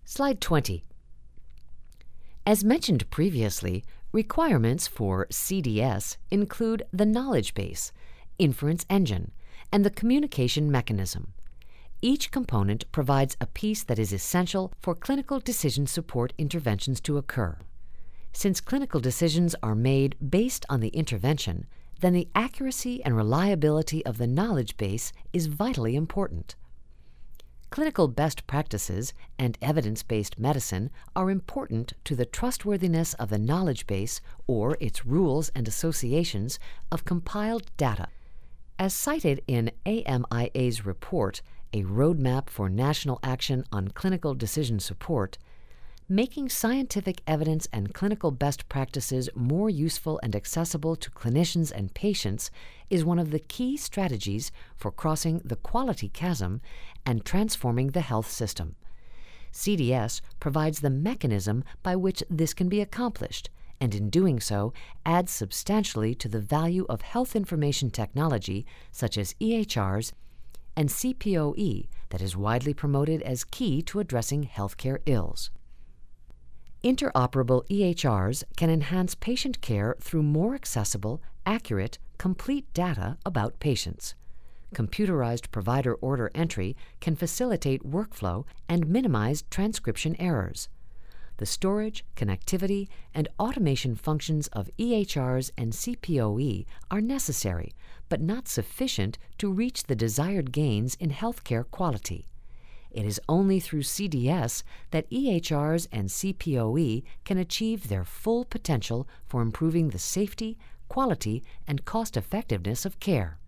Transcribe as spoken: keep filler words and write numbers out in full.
Slide twenty. As mentioned previously, requirements for C D S include the knowledge base, inference engine, and the communication mechanism. Each component provides a piece that is essential for clinical decision support interventions to occur. Since clinical decisions are made based on the intervention, then the accuracy and reliability of the knowledge base is vitally important. Clinical best practices and evidence-based medicine are important to the trustworthiness of the knowledge base or its rules and associations of compiled data. As cited in A M I A's report, A Roadmap for National Action on Clinical Decision Support, making scientific evidence and clinical best practices more useful and accessible to clinicians and patients is one of the key strategies for crossing the quality chasm and transforming the health system. C D S provides the mechanism by which this can be accomplished, and in doing so adds substantially to the value of health information technology such as E H Rs and C P O E that is widely promoted as key to addressing healthcare ills. Interoperable E H Rs can enhance patient care through more accessible, accurate, complete data about patients. Computerized provider order entry can facilitate workflow and minimize transcription errors. The storage, connectivity, and automation functions of E H Rs and C P O E are necessary, but not sufficient to reach the desired gains in healthcare quality. It is only through C D S that E H Rs and C P O E can achieve their full potential for improving the safety, quality, and cost-effectiveness of care.